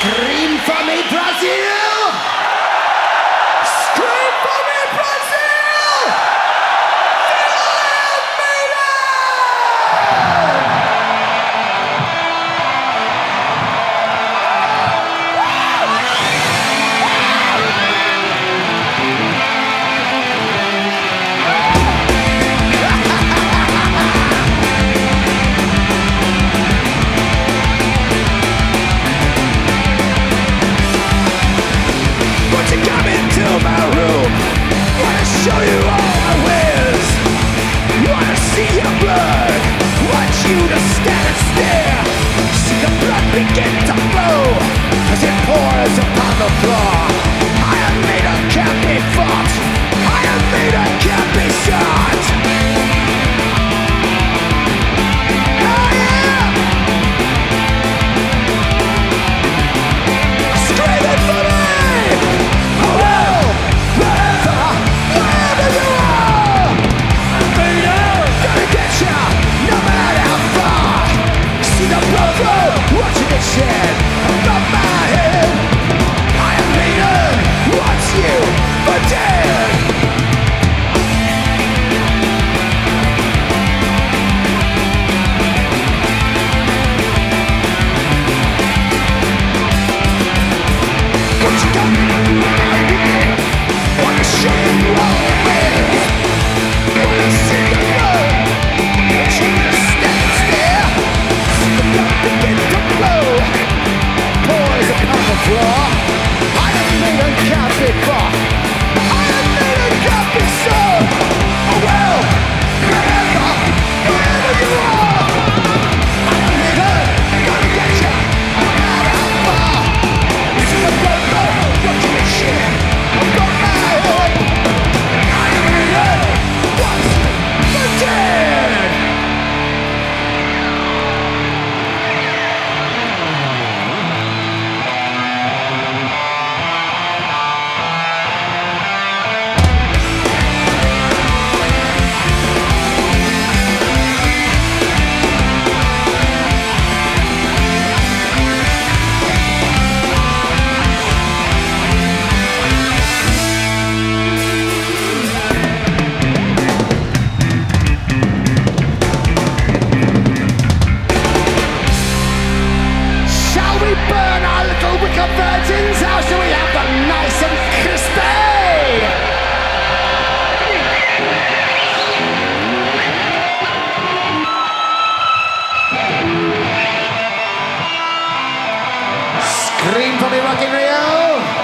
Scream for me, Brazil! Scream for me, Brazil! Won't you come into my room? Wanna show you all my ways. Wanna see your blood. Want you to stand and stare. See the blood begin to flow as it pours upon the floor. Iron Maiden can't be fought. Iron Maiden can't be shot. Oh yeah! Screaming for me! Watching it shed above my head. Iron Maiden wants you for dead. Won't you come? Wanna show you all the ways. Wanna see the blood. Want you to stand and stare. See the blood begin to flow. Pours upon the floor. Iron Maiden can't be fought. Iron Maiden can't be sold. Oh well, wherever you are. Iron Maiden, gonna get ya. No matter how far. This is a blood flow. Watching it shit above my head. Iron Maiden wants you for dead. Shall we burn our little wicker virgins? How shall we have them nice and crispy? Scream for me, Rock in Rio!